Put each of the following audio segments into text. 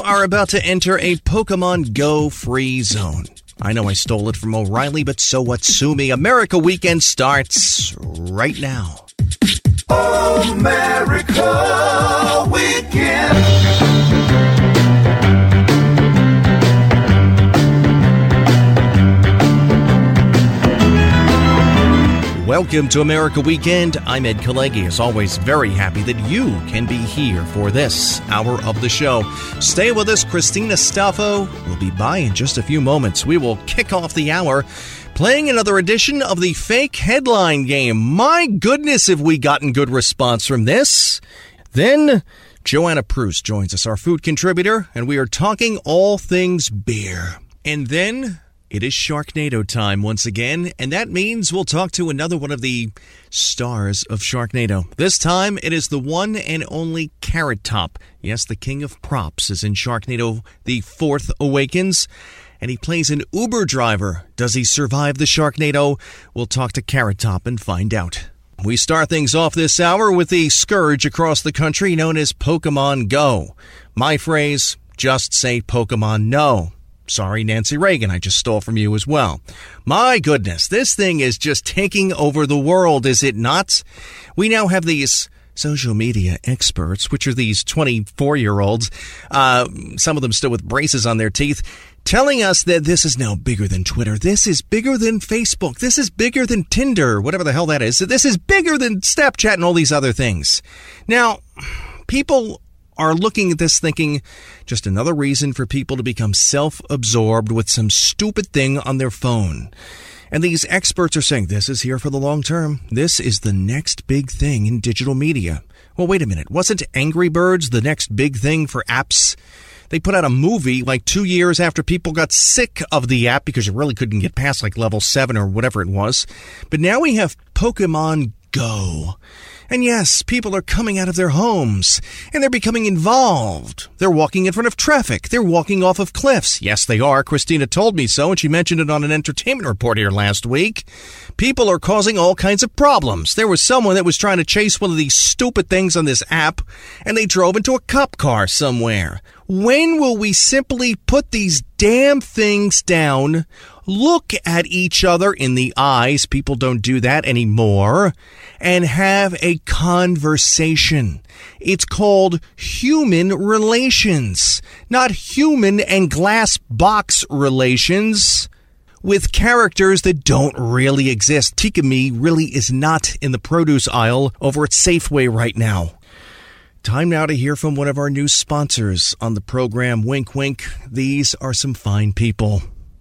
are about to enter a Pokemon Go free zone. I know I stole it from O'Reilly, but so what? Sue me. America Weekend starts right now. America Weekend. Welcome to America Weekend. I'm Ed Kalegi. As always, very happy that you can be here for this hour of the show. Stay with us. Christina Staffo will be by in just a few moments. We will kick off the hour playing another edition of the fake headline game. My goodness, have we gotten good response from this. Then Joanna Proust joins us, our food contributor, and we are talking all things beer. And then it is Sharknado time once again, and that means we'll talk to another one of the stars of Sharknado. This time, it is the one and only Carrot Top. Yes, the king of props is in Sharknado The Fourth Awakens, and he plays an Uber driver. Does he survive the Sharknado? We'll talk to Carrot Top and find out. We start things off this hour with the scourge across the country known as Pokemon Go. My phrase, just say Pokemon no. Sorry, Nancy Reagan, I just stole from you as well. My goodness, this thing is just taking over the world, is it not? We now have these social media experts, which are these 24-year-olds, some of them still with braces on their teeth, telling us that this is now bigger than Twitter. This is bigger than Facebook. This is bigger than Tinder, whatever the hell that is. This is bigger than Snapchat and all these other things. Now, people are looking at this thinking just another reason for people to become self-absorbed with some stupid thing on their phone. And these experts are saying this is here for the long term. This is the next big thing in digital media. Well, wait a minute. Wasn't Angry Birds the next big thing for apps? They put out a movie like 2 years after people got sick of the app because you really couldn't get past like level 7 or whatever it was. But now we have Pokemon Go. And yes, people are coming out of their homes, and they're becoming involved. They're walking in front of traffic. They're walking off of cliffs. Yes, they are. Christina told me so, and she mentioned it on an entertainment report here last week. People are causing all kinds of problems. There was someone that was trying to chase one of these stupid things on this app, and they drove into a cop car somewhere. When will we simply put these damn things down, look at each other in the eyes, people don't do that anymore, and have a conversation? It's called human relations, not human and glass box relations with characters that don't really exist. Tikami really is not in the produce aisle over at Safeway right now. Time now to hear from one of our new sponsors on the program. Wink, wink. These are some fine people.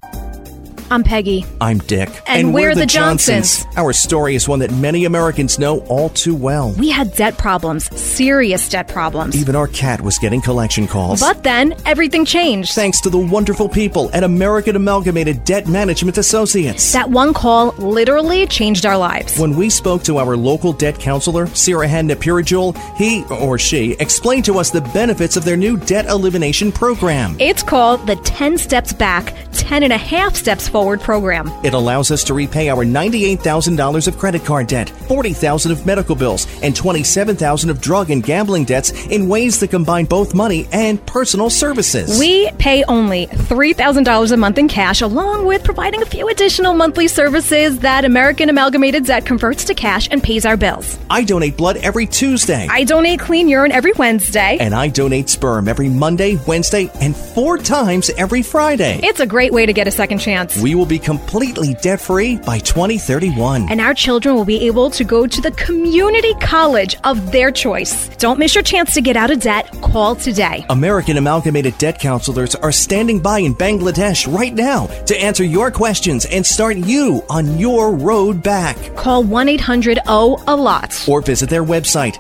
I'm Peggy. I'm Dick. And we're the Johnsons. Our story is one that many Americans know all too well. We had debt problems, serious debt problems. Even our cat was getting collection calls. But then, everything changed. Thanks to the wonderful people at American Amalgamated Debt Management Associates. That one call literally changed our lives. When we spoke to our local debt counselor, Sirahan Napirajul, he or she explained to us the benefits of their new debt elimination program. It's called the 10 Steps Back, 10 and a half Steps Forward program. It allows us to repay our $98,000 of credit card debt, $40,000 of medical bills, and $27,000 of drug and gambling debts in ways that combine both money and personal services. We pay only $3,000 a month in cash, along with providing a few additional monthly services that American Amalgamated Debt converts to cash and pays our bills. I donate blood every Tuesday. I donate clean urine every Wednesday. And I donate sperm every Monday, Wednesday, and 4 times every Friday. It's a great way to get a second chance. We will be completely debt-free by 2031. And our children will be able to go to the community college of their choice. Don't miss your chance to get out of debt. Call today. American Amalgamated Debt Counselors are standing by in Bangladesh right now to answer your questions and start you on your road back. Call 1-800-OH-A-LOT. Or visit their website,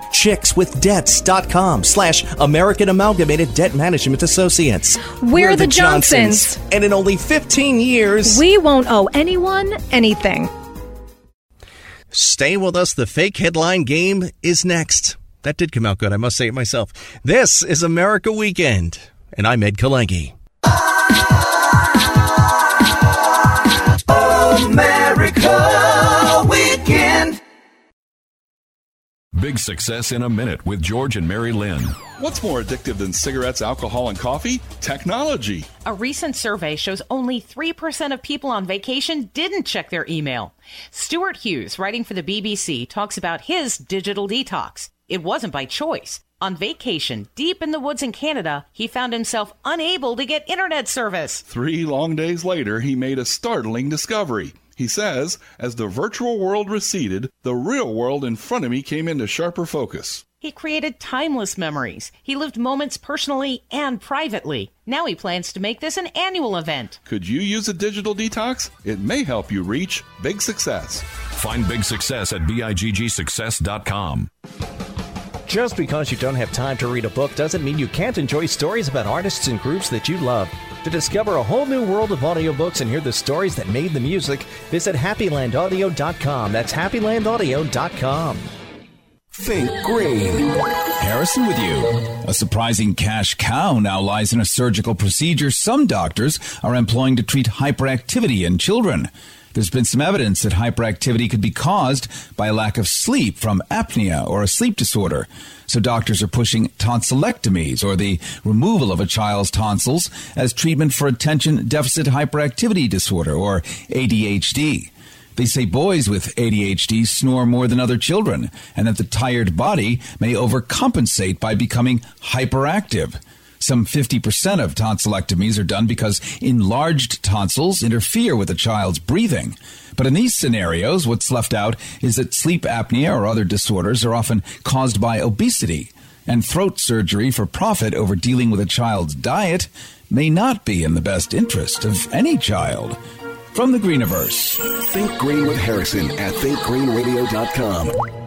chickswithdebts.com/American Amalgamated Debt Management Associates. We're the Johnsons. And in only 15 years, we won't owe anyone anything. Stay with us. The fake headline game is next. That did come out good. I must say it myself. This is America Weekend, and I'm Ed Kalegi. America Weekend. Big Success in a Minute with George and Mary Lynn. What's more addictive than cigarettes, alcohol, and coffee? Technology. A recent survey shows only 3% of people on vacation didn't check their email. Stuart Hughes, writing for the BBC, talks about his digital detox. It wasn't by choice. On vacation, deep in the woods in Canada, he found himself unable to get internet service. 3 long days later, he made a startling discovery. He says, as the virtual world receded, the real world in front of me came into sharper focus. He created timeless memories. He lived moments personally and privately. Now he plans to make this an annual event. Could you use a digital detox? It may help you reach big success. Find Big Success at biggsuccess.com. Just because you don't have time to read a book doesn't mean you can't enjoy stories about artists and groups that you love. To discover a whole new world of audiobooks and hear the stories that made the music, visit HappyLandAudio.com. That's HappyLandAudio.com. Think green. Harrison with you. A surprising cash cow now lies in a surgical procedure some doctors are employing to treat hyperactivity in children. There's been some evidence that hyperactivity could be caused by a lack of sleep from apnea or a sleep disorder. So doctors are pushing tonsillectomies, or the removal of a child's tonsils, as treatment for attention deficit hyperactivity disorder, or ADHD. They say boys with ADHD snore more than other children, and that the tired body may overcompensate by becoming hyperactive. Some 50% of tonsillectomies are done because enlarged tonsils interfere with a child's breathing. But in these scenarios, what's left out is that sleep apnea or other disorders are often caused by obesity, and throat surgery for profit over dealing with a child's diet may not be in the best interest of any child. From the Greeniverse. Think Green with Harrison at thinkgreenradio.com.